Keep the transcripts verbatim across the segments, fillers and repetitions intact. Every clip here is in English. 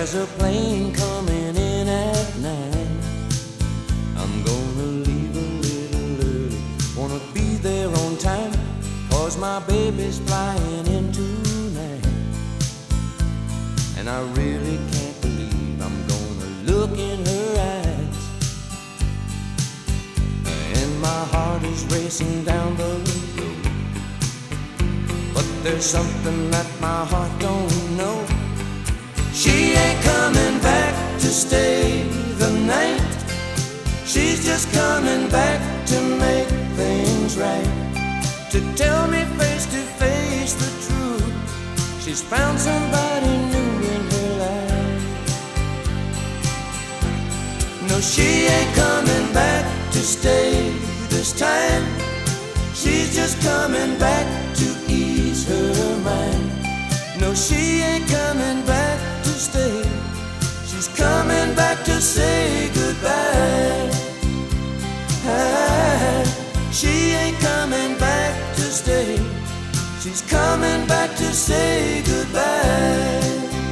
There's a plane coming in at nine. I'm gonna leave a little early. Wanna be there on time, 'cause my baby's flying in tonight. And I really can't believe I'm gonna look in her eyes. And my heart is racing down the road. But there's something that my heart don't know. She ain't coming back to stay the night. She's just coming back to make things right, to tell me face to face the truth. She's found somebody new in her life. No, she ain't coming back to stay this time. She's just coming back to ease her mind. No, she ain't coming back to stay. She's coming back to say goodbye. She ain't coming back to stay. She's coming back to say goodbye.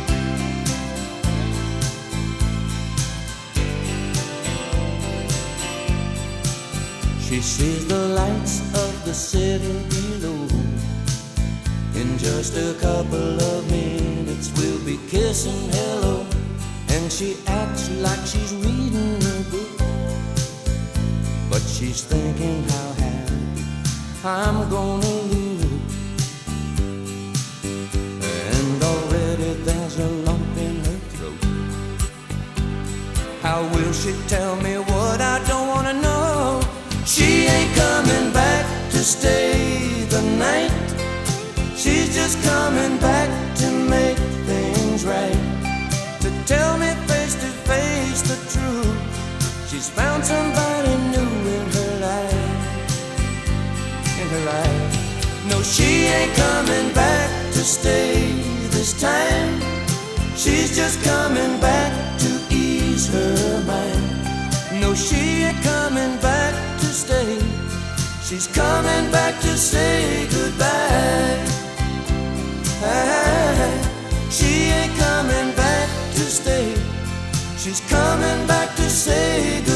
She sees the lights of the city below. In just a couple of minutes we'll be kissing hello. And she acts like she's reading a book, but she's thinking how happy I'm gonna look. And already there's a lump in her throat. How will she tell me what I don't wanna know? She ain't coming back to stay the night. She's just coming back to make things right, to tell me face to face the truth. She's found somebody new in her life, in her life. No, she ain't coming back to stay this time. She's just coming back to ease her mind. No, she ain't coming back to stay. She's coming back to say goodbye. She ain't coming back to stay. She's coming back to say goodbye.